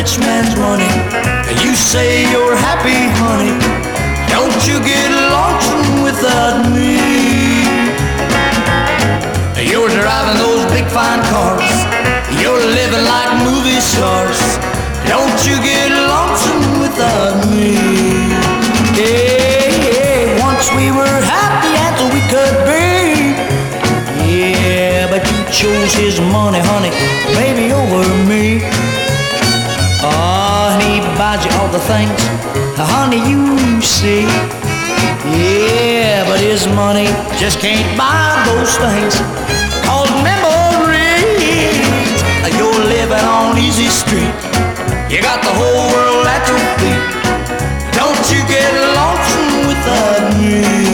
rich man's money. You say you're happy, honey. Don't you get lonesome without me. You're driving those big fine cars. You're living like movie stars. Don't you get lonesome without me. Yeah, once we were happy as we could be. Yeah, but you chose his money, honey, baby, over me. Oh, and he buys you all the things, honey, you see. Yeah, but his money just can't buy those things called memories. You're living on easy street. You got the whole world at your feet. Don't you get lonesome without me.